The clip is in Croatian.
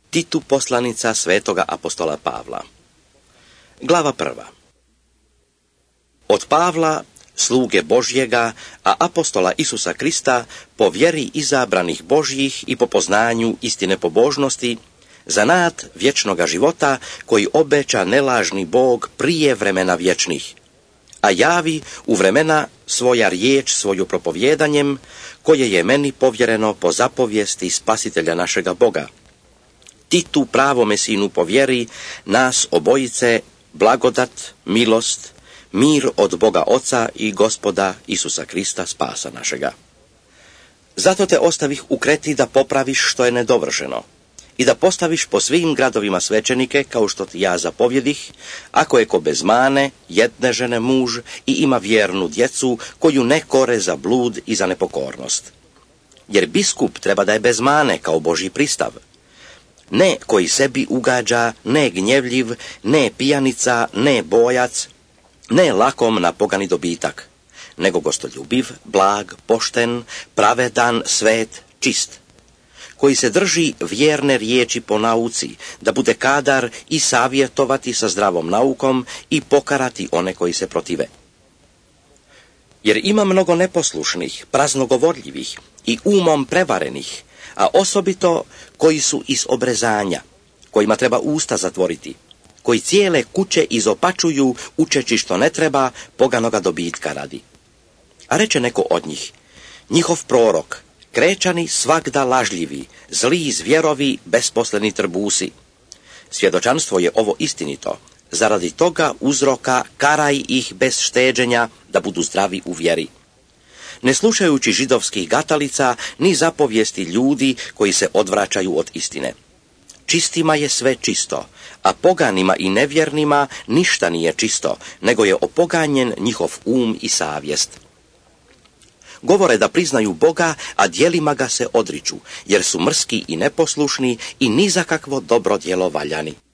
Titu poslanica svetoga apostola Pavla. Glava 1. Od Pavla, sluge Božjega, a apostola Isusa Krista, po vjeri izabranih Božjih i po poznanju istine pobožnosti, za nad vječnoga života koji obeća nelažni Bog prije vremena vječnih, a javi u vremena svoja riječ svoju propovjedanjem, koje je meni povjereno po zapovijesti Spasitelja našega Boga. Titu, pravome sinu po vjeri, nas obojice, blagodat, milost, mir od Boga Oca i Gospoda Isusa Krista, spasa našega. Zato te ostavih u Kreti da popraviš što je nedovršeno i da postaviš po svim gradovima svećenike, kao što ti ja zapovjedih, ako je ko bez mane, jedne žene muž i ima vjernu djecu, koju ne kore za blud i za nepokornost. Jer biskup treba da je bez mane, kao Božji pristav. Ne koji sebi ugađa, ne gnjevljiv, ne pijanica, ne bojac, ne lakom na pogani dobitak, nego gostoljubiv, blag, pošten, pravedan, svet, čist, koji se drži vjerne riječi po nauci, da bude kadar i savjetovati sa zdravom naukom i pokarati one koji se protive. Jer ima mnogo neposlušnih, praznogovorljivih i umom prevarenih, a osobito koji su iz obrezanja, kojima treba usta zatvoriti, koji cijele kuće izopačuju učeći što ne treba poganoga dobitka radi. A reče neko od njih, njihov prorok, krečani svagda lažljivi, zli zvjerovi, besposleni trbusi. Svjedočanstvo je ovo istinito, zaradi toga uzroka karaj ih bez šteđenja da budu zdravi u vjeri. Ne slušajući židovskih gatalica ni zapovijesti ljudi koji se odvraćaju od istine. Čistima je sve čisto, a poganima i nevjernima ništa nije čisto, nego je opoganjen njihov um i savjest. Govore da priznaju Boga, a djelima ga se odriču, jer su mrski i neposlušni i ni za kakvo dobro djelo valjani.